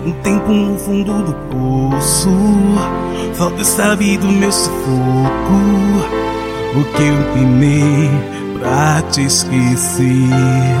um tempo no fundo do poço. Só Deus sabe do meu sufoco, o que eu penei pra te esquecer.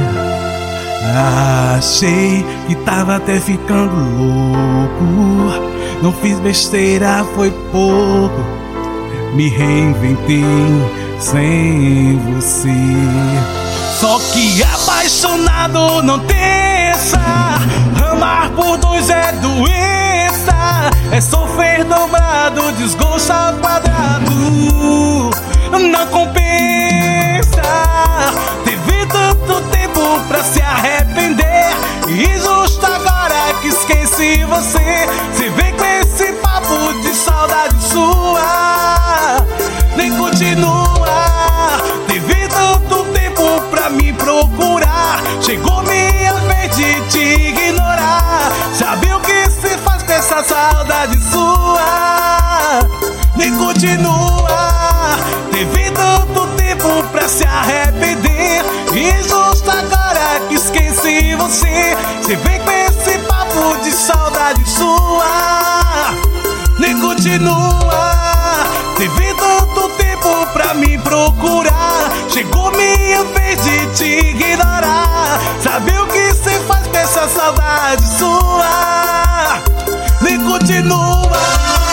Achei que tava até ficando louco, não fiz besteira, foi pouco, me reinventei sem você. Só que apaixonado não pensa, amar por dois é doença, é sofrer dobrado, desgosto ao quadrado, não compensa. Teve tanto tempo pra se arrepender, e justo agora que esqueci você, você vem com esse papo de saudade sua, nem continua. Teve tanto tempo pra me procurar, chegou minha vez de te ignorar. Sabe o que se faz com essa saudade sua? Nem continua. Teve tanto tempo pra se arrepender, e justo agora que esqueci você, você vem com esse papo de saudade sua, nem continua. Teve tanto tempo pra me procurar, chegou minha vez de te ignorar. Sabe o que se faz com essa saudade sua? Nem continua.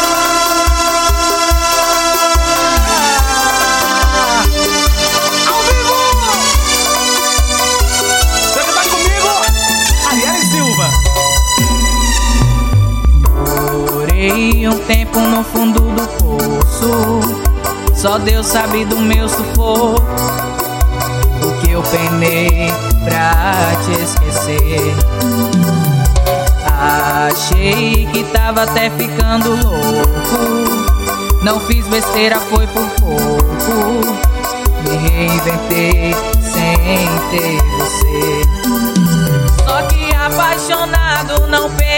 Ao vivo! Você que tá comigo? Ariane Silva. Morei um tempo no fundo do poço, só Deus sabe do meu sufoco, o que eu penei pra te esquecer. Achei que tava até ficando louco, não fiz besteira, foi por pouco, me reinventei sem ter você. Só que apaixonado não pensa,